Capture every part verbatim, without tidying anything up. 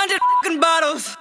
hundred fucking bottles.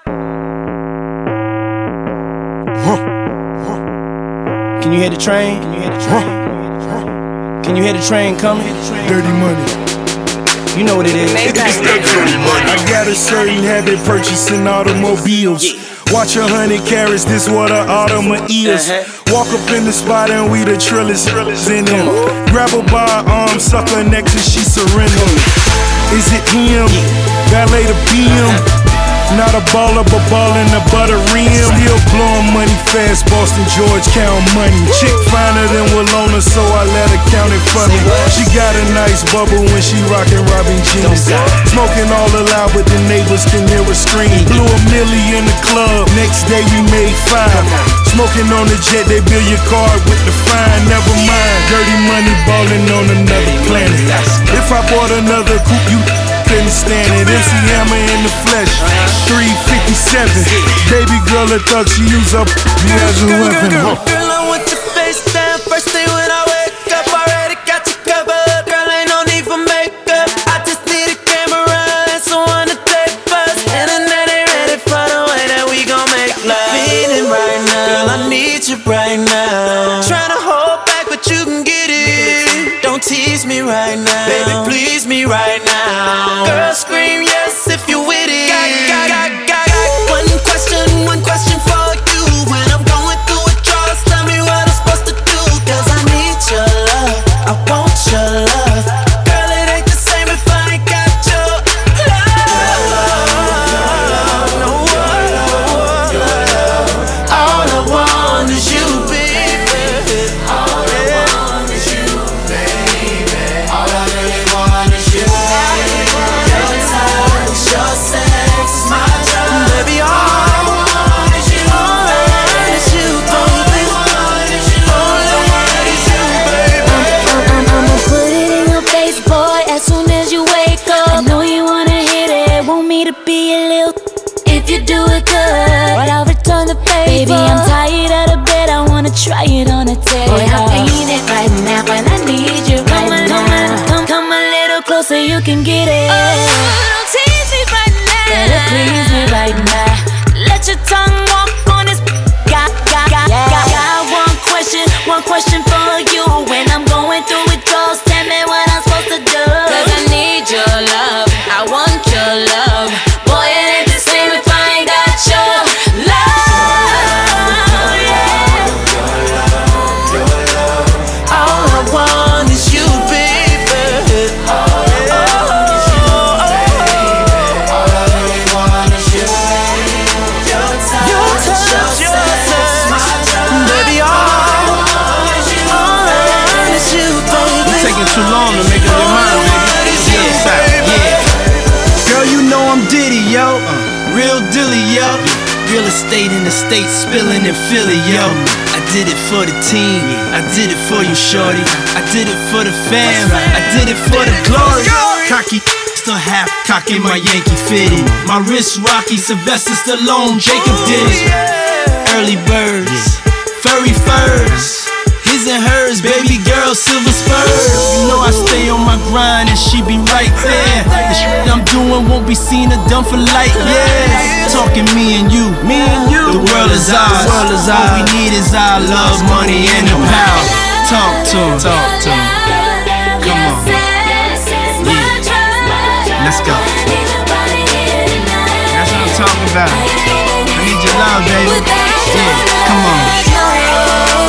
Can you hear the train? Can you hear the train? Can you hear the train coming? Dirty money. You know what it is. It's that dirty money. I got a certain habit purchasing automobiles. Watch a hundred carats, this what a Audemars is. Walk up in the spot and we the trillers in them. Grab her by her arm, suck her neck till she surrender. Is it him? Valet the B M. Not a baller, but ballin' the butter rim. Still blowing money fast, Boston George count money. Chick finer than Walona, so I let her count it for me. She got a nice bubble when she rockin' Robin jeans. Smoking all aloud, but the neighbors can hear her scream. Blew a milli in the club, next day we made five. Smoking on the jet, they bill your card with the fine. Never mind, dirty money ballin' on another planet. If I bought another coupe, you couldn't stand it. M C Hammer in the flesh, three fifty-seven. Baby girl a thug, she use up me as a weapon. Girl, I want your face down first thing when I wake up. Already got you covered, girl, ain't no need for makeup. I just need a camera and someone to take us. Internet ain't ready for the way that we gon' make love. Feeling right now, girl, I need you right now. Tryna hold back, but you can get it. Don't tease me right now, baby, please me right now. Girl, scream yes if you with it. Got, got, got, got, got. One question, one question for you. When I'm going through withdrawals, tell me what I'm supposed to do. Cause I need your love, I want your love. Girl, it ain't the same if I ain't got your love. No, all I want is you, baby. All I want is you, baby. All I really want is you. Your touch, your sex is my drug. Baby, all I want is you. All I want is you, baby. All I want is you, baby. I'ma put it in your face, boy, as soon as you wake up. I know you wanna hit it, want me to be a little. If you do it good, but I'll return the favor. Baby, I'm tired of the bed, I wanna try it on a table. Boy, I need it right now, and I need you right come now. Come, come, come a little closer, you can get it. Oh, don't tease me right now. Better please me right now. Let your tongue walk on this. Got, got, got, yeah. got, got one question, one question for you. When I'm going through withdrawals, tell me what I'm supposed to do. Cause I need your love, I want your love. Boy, it ain't the same if I ain't got your love. Yeah. All I want is you, baby. All I want is you, baby. All I really want is you. Your touch, your touch, your sex, baby. All I want is you. All I want is you, baby. It's taking too long to make up your mind, baby. Yeah, yeah. Girl, you know I'm Diddy, yo. Uh, real dilly, yo. Real estate in the States, spilling in Philly, yo. I did it for the team, I did it for you, shorty. I did it for the fam, I did it for the glory. Cocky, still half cocky, my Yankee fitted. My wrist rocky, Sylvester Stallone, Jacob did it. Early birds, furry furs. His and hers, baby girl, silver spurs. You know I stay on my grind and she be right there. The shit I'm doing won't be seen or done for light years. Talking me and you, me and you. The world is ours. All we need is our love, money, and the power. Talk to him, talk to him. Come on, yeah. Let's go. That's what I'm talking about. I need your love, baby. Yeah, come on.